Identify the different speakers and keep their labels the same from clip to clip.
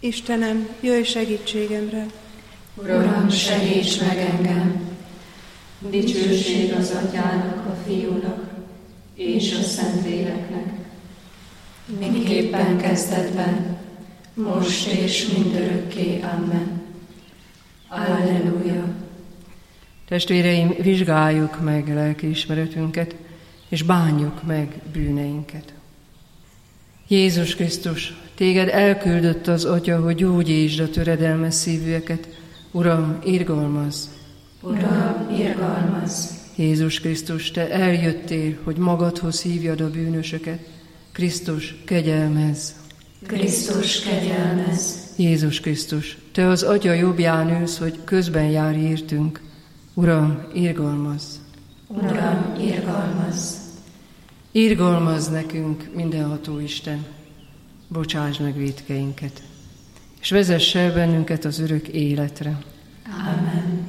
Speaker 1: Istenem, jöjj segítségemre!
Speaker 2: Uram, segíts meg engem! Dicsőség az Atyának, a Fiúnak és a Szentléleknek, miképpen kezdetben, most és mindörökké. Amen. Alleluja!
Speaker 3: Testvéreim, vizsgáljuk meg lelkiismeretünket, és bánjuk meg bűneinket. Jézus Krisztus, téged elküldött az Atya, hogy gyógyítsd a töredelmes szívűeket. Uram, irgalmazz!
Speaker 2: Uram, irgalmazz!
Speaker 3: Jézus Krisztus, te eljöttél, hogy magadhoz hívjad a bűnösöket. Krisztus, kegyelmezz!
Speaker 2: Krisztus, kegyelmezz!
Speaker 3: Jézus Krisztus, te az Atya jobbján ülsz, hogy közben járj értünk. Uram, irgalmazz!
Speaker 2: Uram, irgalmazz!
Speaker 3: Irgalmazz nekünk, mindenható Isten, bocsáss meg vétkeinket, és vezess el bennünket az örök életre.
Speaker 2: Amen.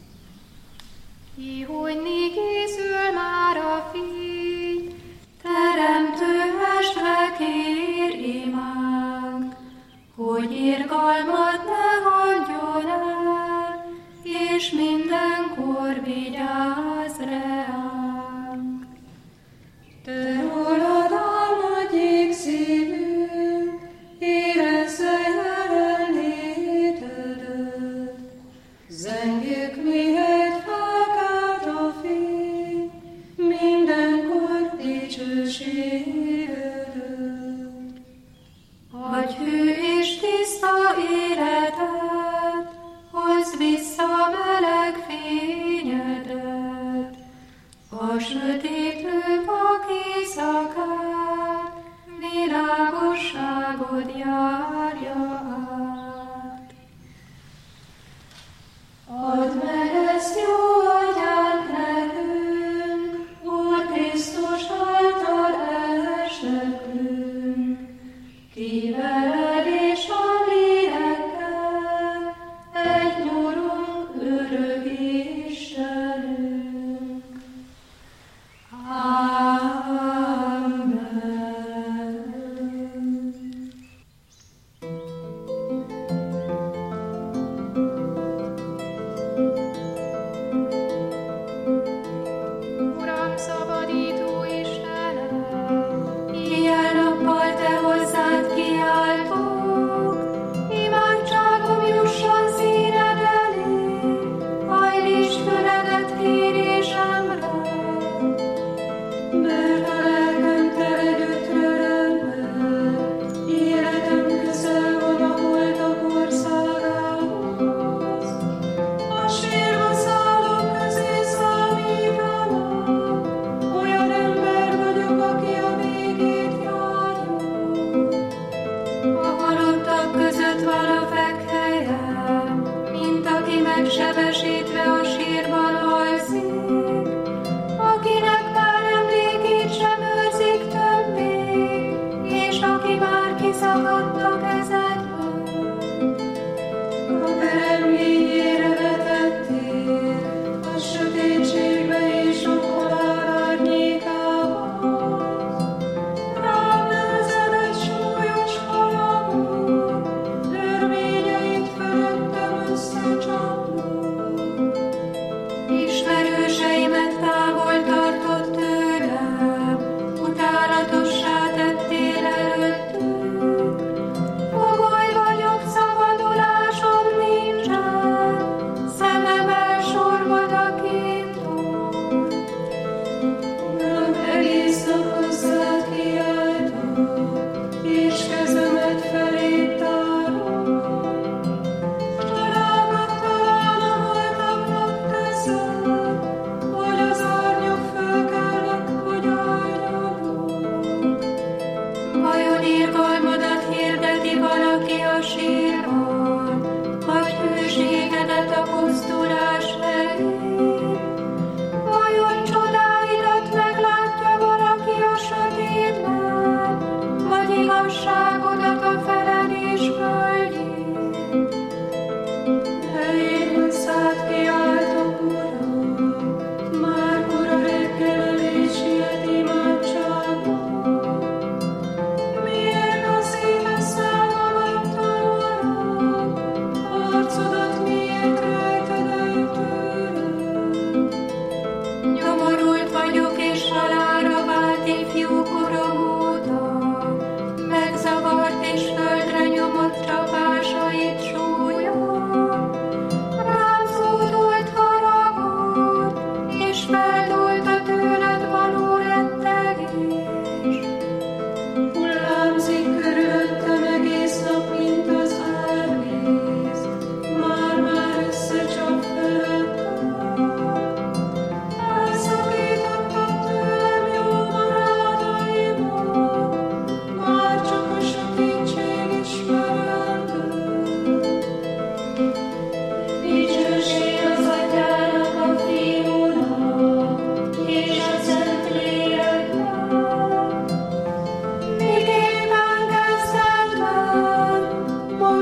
Speaker 4: Ihojni készül már a fény, teremtő mestre kér imánk, hogy irgalmat ne hagyjon el, és mindenkor vigyázz ránk. Te rólad álmodjék szívünk, érezze jelenlétedet. Zengjük, mihelyt felkelt a fény, mindenkor dicsőségedet. Adj hű és tiszta életet, hozz vissza meleg fényedet, a sötétlő vak éjszakát, világosságod járja át. Add meg ezt, jó Atyánk, nekünk, Úr Krisztus által elesnekünk, ki veled és a lélekkel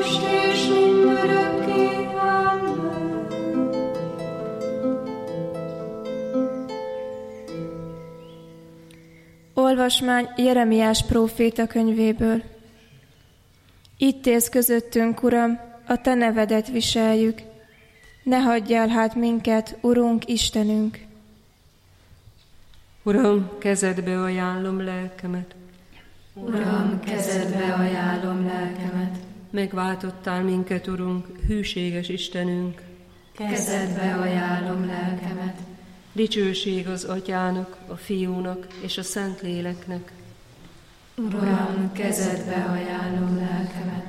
Speaker 4: most és mindörökké. Amen.
Speaker 5: Olvasmány Jeremiás próféta könyvéből. Itt élsz közöttünk, Uram, a Te nevedet viseljük. Ne hagyj el hát minket, Urunk, Istenünk!
Speaker 3: Uram, kezedbe ajánlom lelkemet.
Speaker 2: Uram, kezedbe ajánlom lelkemet.
Speaker 3: Megváltottál minket, Urunk, hűséges Istenünk.
Speaker 2: Kezedbe ajánlom lelkemet.
Speaker 3: Dicsőség az Atyának, a Fiúnak és a Szentléleknek.
Speaker 2: Uram, kezedbe ajánlom lelkemet.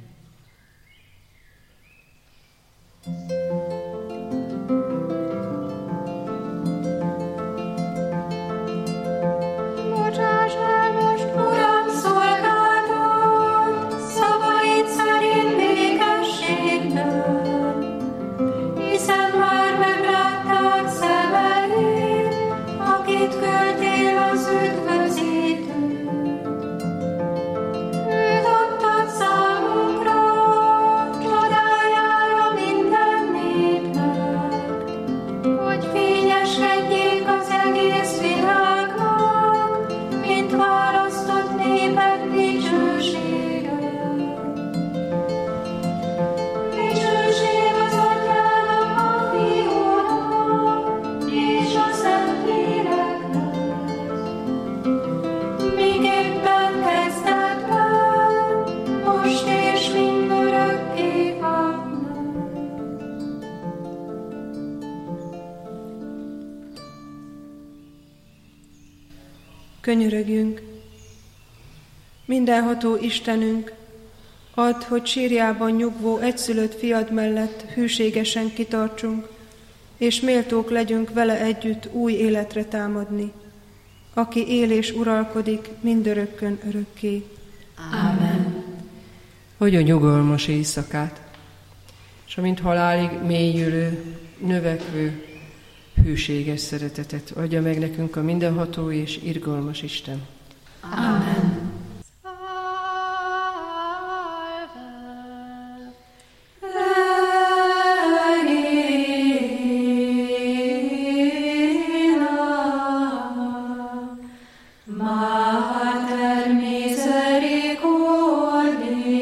Speaker 4: Bocsáss el most, Uram, szolgáltat, szavaid szerint békességben, hiszen már meglátták szemeid, akit küldtél az üdvözítőt. Őt adtad számunkra, csodájára minden népnek, hogy fényeskedjék az egész világnak, mint választott néped dicsősége. Dicsőség az Atyának, a Fiúnak és a Szentléleknek, miképpen kezdetben, most és mindörökké. Amen.
Speaker 1: Könyörögjünk! Mindenható Istenünk, add, hogy sírjában nyugvó egyszülött fiad mellett hűségesen kitartsunk, és méltók legyünk vele együtt új életre támadni, aki él és uralkodik mindörökkön örökké.
Speaker 2: Amen.
Speaker 3: Adja nyugalmas éjszakát, és amint halálig mélyülő, növekvő, hűséges szeretetet adja meg nekünk a mindenható és irgalmas Isten.
Speaker 2: Amen.
Speaker 4: Mater misericordiae,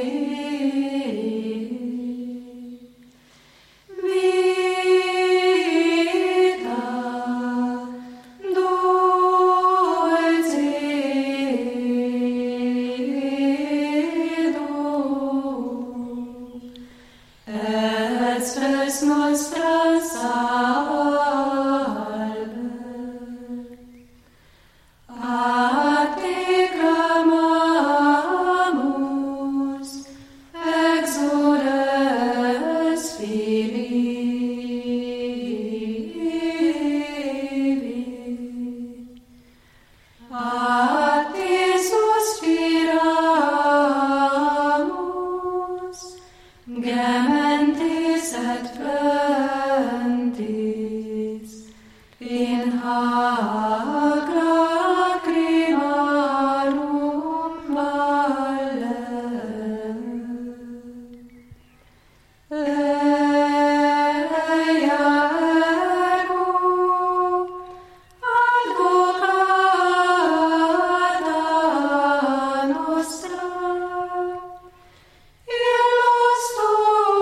Speaker 4: vita dulcedo, et spes nostra salve. A te clamamus, exules Filii. A te suspiramus, gementes et plentis, in hac lacrimarum valle. Ea ergo advocata nostra, illos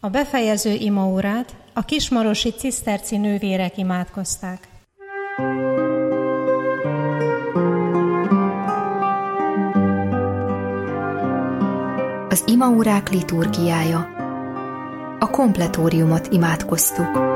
Speaker 6: A befejező imaórát a kismarosi ciszterci nővérek imádkozták.
Speaker 7: Az imaórák liturgiája. A kompletóriumot imádkoztuk.